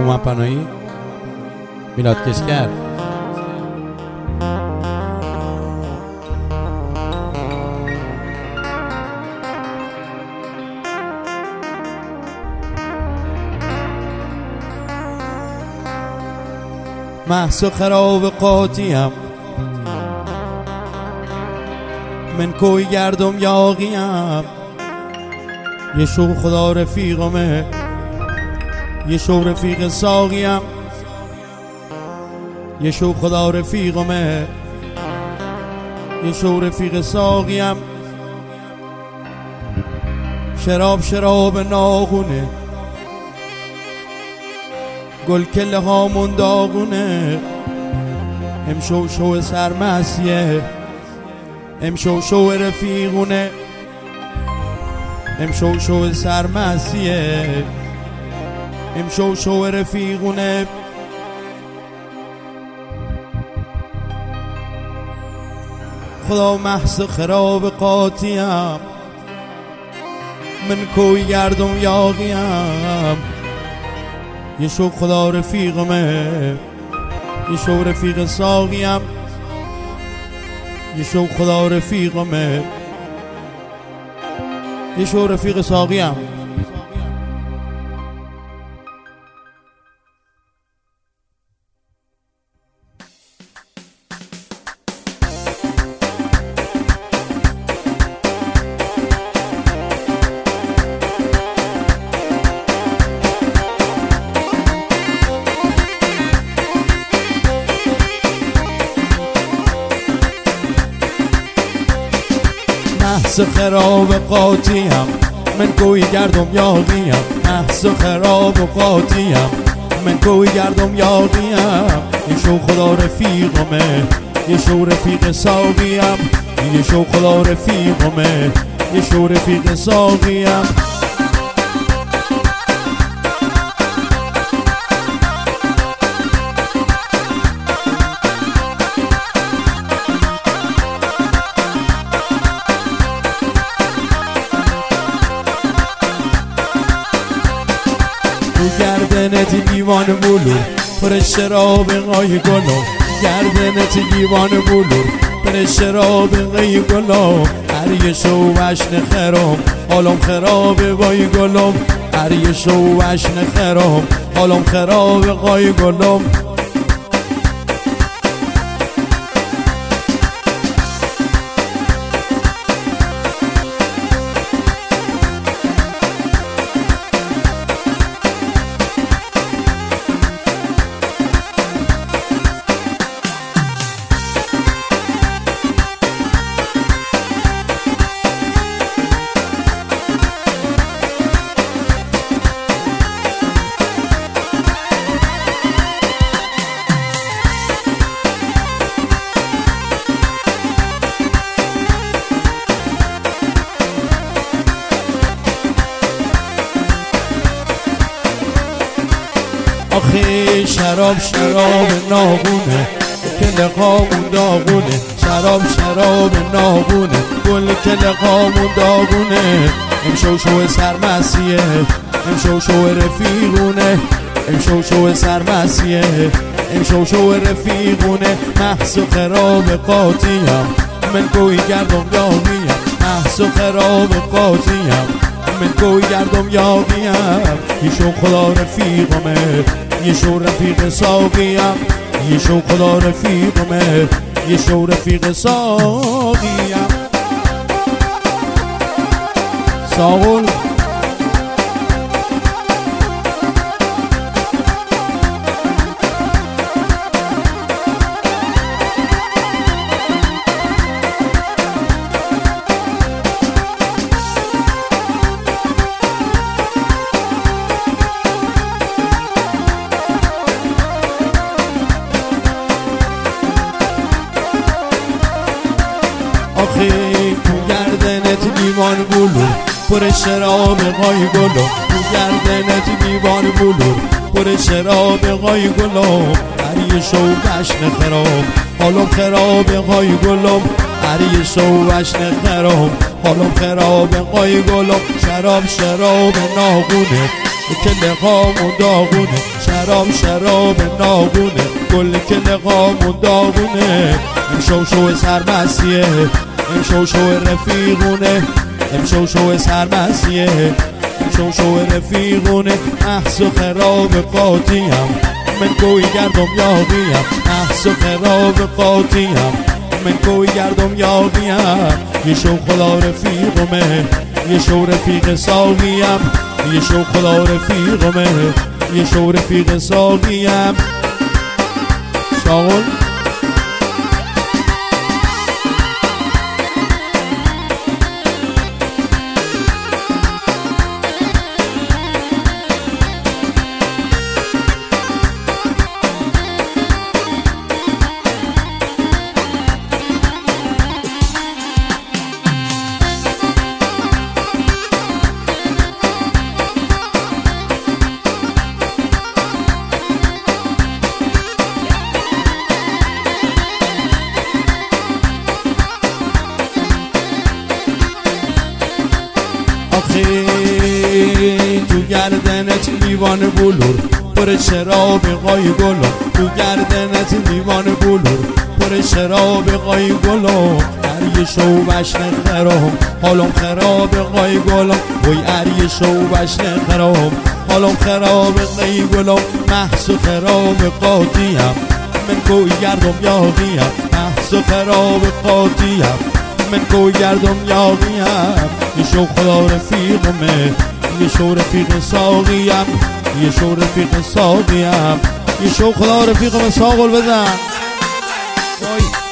هومن پناهی، میلاد کشگر. محض و خراب قاطیم، من کوی گردم یاغیم. یه شو خدا رفیقمه، یه شو رفیق ساقیم. یه شو خدا رفیقمه، یه شو رفیق ساقیم. شراب ناغونه، گل کله هامون داغونه. شو سرمسیه، شو رفیقونه. شو سرمسیه، شو رفیقونه. خدا محض خراب قاطیم، من کوی گردم یاغیم. یه شو خدا رفیقمه، یه شو رفیق ساقیم. یه شو خدا رفیقمه، یه شو رفیق ساقیم. محض خراب قاطیم، من کوی گردم یاغیم. محض خراب قاطیم، من کوی گردم یاغیم. یه شو خدا رفیقمه، یه شو رفیق ساقیم. یه شو خدا رفیقمه، یه شو رفیق ساقیم. گردنت دیوان بلور پر شراب قای گلو. گردنت دیوان بلور پر شراب قای گلو. هر یه شو وشن خرام حالم خراب قای گلو. هر یه شو وشن خرام حالم خراب قای گلو. آخه شراب ناغونه، کل قامون داغونه. شراب ناغونه، گل کل قامون داغونه. شو سرمسیه، شو رفیقونه. شو سرمسیه، شو رفیقونه. محض و خراب قاطیم، من کوی گردم یاغیم. محض و خراب قاطیم، من کوی گردم یاغیم. یه شو خدا رفیقمه، یه شو رفیق ساقیم. یه شو خدا رفیقمه، یه شو رفیق ساقیم. ساقل آخه تو گردنت دیوان بلور پر شراب قای گلو. تو گردنت دیوان بلور پر شراب قای گلو. هر یه شو وشن خراب حالم خراب قای گلو. هر یه شو وشن خراب حالم خراب قای گلو. شراب ناغونه، کل قامون داغونه. برام شراب ناگونه، گل که لقامون داغونه. امشو شو سرمستیه، امشو شو رفیقونه، امشو شو سرمستیه، امشو شو رفیقونه. محض و خراب قاطیم، من کوی گردم یاقیم. محض و خراب قاطیم، من کوی گردم یاقیم. یه شو خدا رفیقمه، یه شو رفیق ساقیم. یه شو خدا رفیقمه، یه شو رفیق ساقیم. ساقل تو گردنت لیوان بلور پر شراب قای گلو، تو گردنت لیوان بلور پر شراب قای گلو. هر شو بشن خرام حالم خراب قای گلو، وی هر شو بشن خرام حالم خراب قای گلو. محض و خراب قاطیم، من کوی گردم یاقیم. محض و خراب قاطیم، من کوی گردم یاقیم. یه شو خدا رفیقمه، یه شو رفیق ساقیم. یه شو رفیق ساقیم، یه شو خدا رفیقمه. ساقل بزن وای.